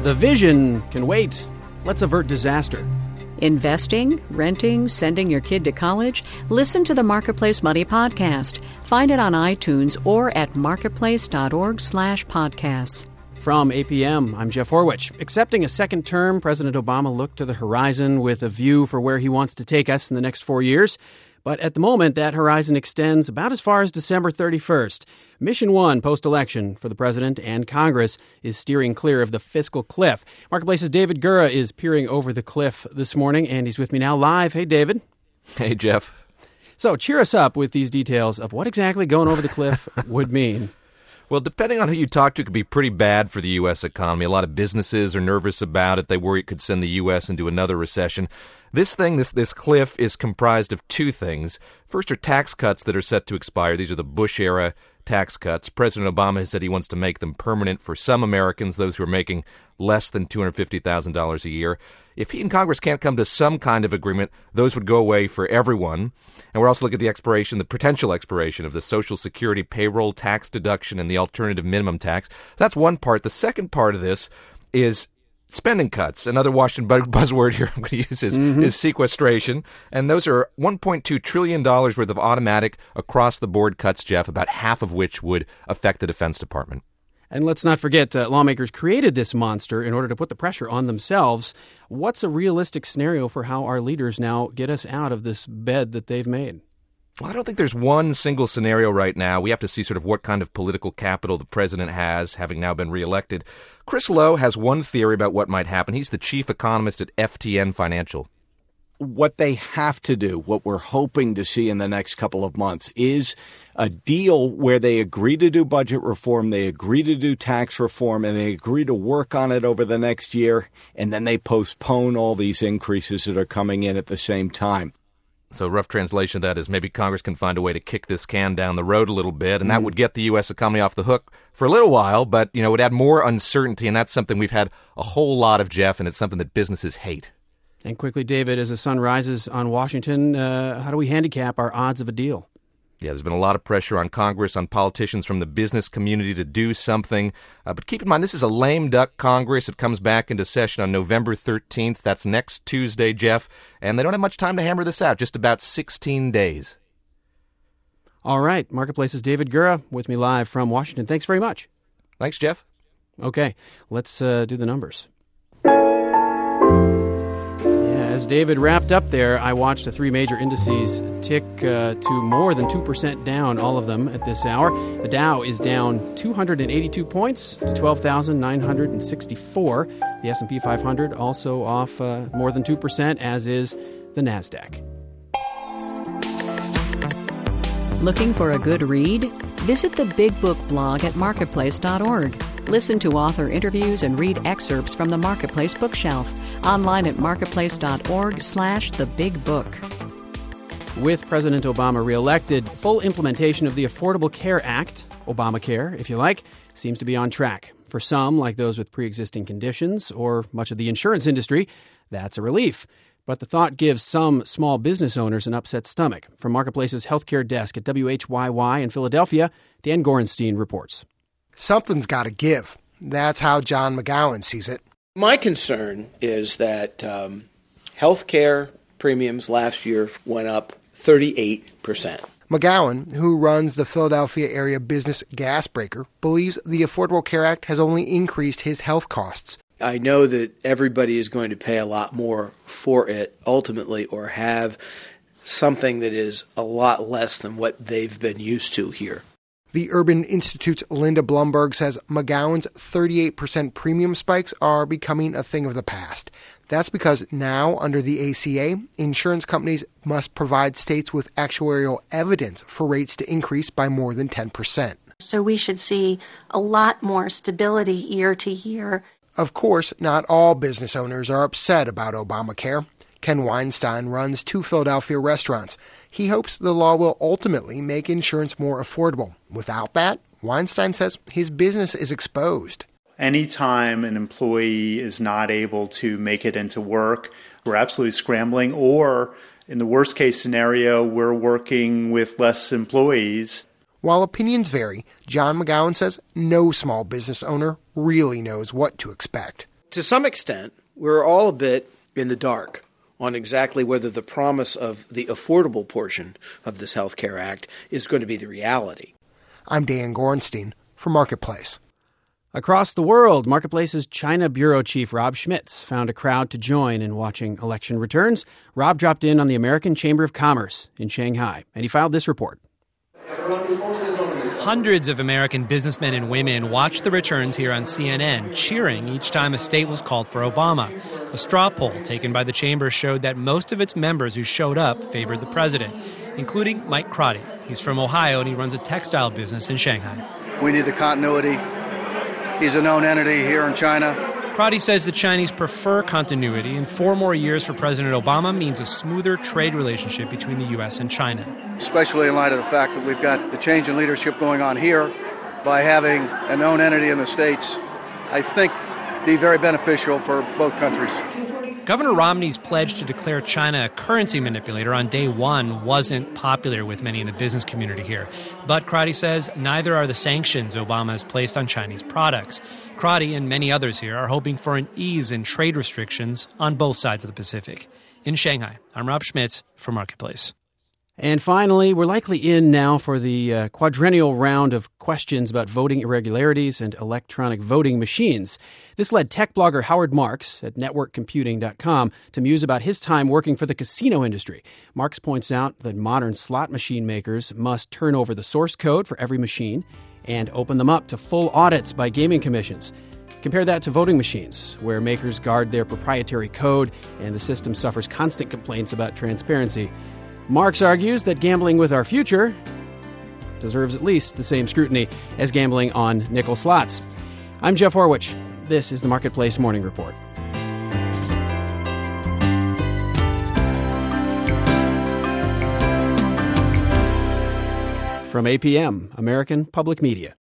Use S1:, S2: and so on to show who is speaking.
S1: The vision can wait. Let's avert disaster.
S2: Investing, renting, sending your kid to college? Listen to the Marketplace Money podcast. Find it on iTunes or at marketplace.org/podcasts.
S1: From APM, I'm Jeff Horwich. Accepting a second term, President Obama looked to the horizon with a view for where he wants to take us in the next 4 years. But at the moment, that horizon extends about as far as December 31st. Mission 1 post-election for the president and Congress is steering clear of the fiscal cliff. Marketplace's David Gura is peering over the cliff this morning, and he's with me now live. Hey, David.
S3: Hey, Jeff.
S1: So cheer us up with these details of what exactly going over the cliff would mean.
S3: Well, depending on who you talk to, it could be pretty bad for the U.S. economy. A lot of businesses are nervous about it. They worry it could send the U.S. into another recession. This cliff is comprised of two things. First are tax cuts that are set to expire. These are the Bush-era tax cuts. President Obama has said he wants to make them permanent for some Americans, those who are making less than $250,000 a year. If he and Congress can't come to some kind of agreement, those would go away for everyone. And we're also looking at the potential expiration of the Social Security payroll tax deduction and the alternative minimum tax. That's one part. The second part of this is spending cuts. Another Washington buzzword here I'm going to use is sequestration. And those are $1.2 trillion worth of automatic across-the-board cuts, Jeff, about half of which would affect the Defense Department.
S1: And let's not forget, lawmakers created this monster in order to put the pressure on themselves. What's a realistic scenario for how our leaders now get us out of this bed that they've made?
S3: Well, I don't think there's one single scenario right now. We have to see sort of what kind of political capital the president has, having now been reelected. Chris Lowe has one theory about what might happen. He's the chief economist at FTN Financial.
S4: What they have to do, what we're hoping to see in the next couple of months, is a deal where they agree to do budget reform, they agree to do tax reform, and they agree to work on it over the next year, and then they postpone all these increases that are coming in at the same time.
S3: So rough translation of that is maybe Congress can find a way to kick this can down the road a little bit, and that would get the U.S. economy off the hook for a little while, but it would add more uncertainty, and that's something we've had a whole lot of, Jeff, and it's something that businesses hate.
S1: And quickly, David, as the sun rises on Washington, how do we handicap our odds of a deal?
S3: Yeah, there's been a lot of pressure on Congress, on politicians from the business community to do something. But keep in mind, this is a lame duck Congress. It comes back into session on November 13th. That's next Tuesday, Jeff. And they don't have much time to hammer this out, just about 16 days.
S1: All right. Marketplace's David Gura with me live from Washington. Thanks very much.
S3: Thanks, Jeff.
S1: Okay, let's do the numbers. As David wrapped up there, I watched the three major indices tick to more than 2% down, all of them at this hour. The Dow is down 282 points to 12,964. The S&P 500 also off more than 2%, as is the NASDAQ.
S2: Looking for a good read? Visit the Big Book blog at marketplace.org. Listen to author interviews and read excerpts from the Marketplace bookshelf. Online at marketplace.org/thebigbook.
S1: With President Obama reelected, full implementation of the Affordable Care Act, Obamacare, if you like, seems to be on track. For some, like those with pre-existing conditions or much of the insurance industry, that's a relief. But the thought gives some small business owners an upset stomach. From Marketplace's healthcare desk at WHYY in Philadelphia, Dan Gorenstein reports.
S5: Something's got to give. That's how John McGowan sees it.
S6: My concern is that health care premiums last year went up 38%.
S5: McGowan, who runs the Philadelphia area business Gasbreaker, believes the Affordable Care Act has only increased his health costs.
S6: I know that everybody is going to pay a lot more for it ultimately, or have something that is a lot less than what they've been used to here.
S5: The Urban Institute's Linda Blumberg says McGowan's 38% premium spikes are becoming a thing of the past. That's because now, under the ACA, insurance companies must provide states with actuarial evidence for rates to increase by more than 10%.
S7: So we should see a lot more stability year to year.
S5: Of course, not all business owners are upset about Obamacare. Ken Weinstein runs 2 Philadelphia restaurants. He hopes the law will ultimately make insurance more affordable. Without that, Weinstein says his business is exposed.
S8: Anytime an employee is not able to make it into work, we're absolutely scrambling, or in the worst case scenario, we're working with less employees.
S5: While opinions vary, John McGowan says no small business owner really knows what to expect.
S6: To some extent, we're all a bit in the dark on exactly whether the promise of the affordable portion of this Health Care Act is going to be the reality.
S5: I'm Dan Gorenstein for Marketplace.
S1: Across the world, Marketplace's China Bureau Chief Rob Schmitz found a crowd to join in watching election returns. Rob dropped in on the American Chamber of Commerce in Shanghai, and he filed this report.
S9: Hundreds of American businessmen and women watched the returns here on CNN, cheering each time a state was called for Obama. A straw poll taken by the chamber showed that most of its members who showed up favored the president, including Mike Crotty. He's from Ohio, and he runs a textile business in Shanghai.
S10: We need the continuity. He's a known entity here in China.
S9: Crotty says the Chinese prefer continuity, and 4 more years for President Obama means a smoother trade relationship between the U.S. and China.
S10: Especially in light of the fact that we've got the change in leadership going on here, by having a known entity in the States, I think be very beneficial for both countries.
S9: Governor Romney's pledge to declare China a currency manipulator on day one wasn't popular with many in the business community here. But Crotty says neither are the sanctions Obama has placed on Chinese products. Crotty and many others here are hoping for an ease in trade restrictions on both sides of the Pacific. In Shanghai, I'm Rob Schmitz for Marketplace.
S1: And finally, we're likely in now for the quadrennial round of questions about voting irregularities and electronic voting machines. This led tech blogger Howard Marks at networkcomputing.com to muse about his time working for the casino industry. Marks points out that modern slot machine makers must turn over the source code for every machine and open them up to full audits by gaming commissions. Compare that to voting machines, where makers guard their proprietary code and the system suffers constant complaints about transparency. Marks argues that gambling with our future deserves at least the same scrutiny as gambling on nickel slots. I'm Jeff Horwich. This is the Marketplace Morning Report. From APM, American Public Media.